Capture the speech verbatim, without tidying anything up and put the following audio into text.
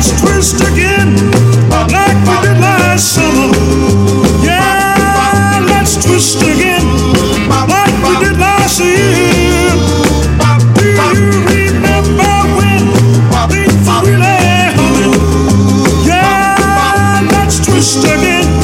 twist again, like we did last summer. Yeah, let's twist again, like we did last year. Do you remember when things were really humming? Yeah, let's twist again.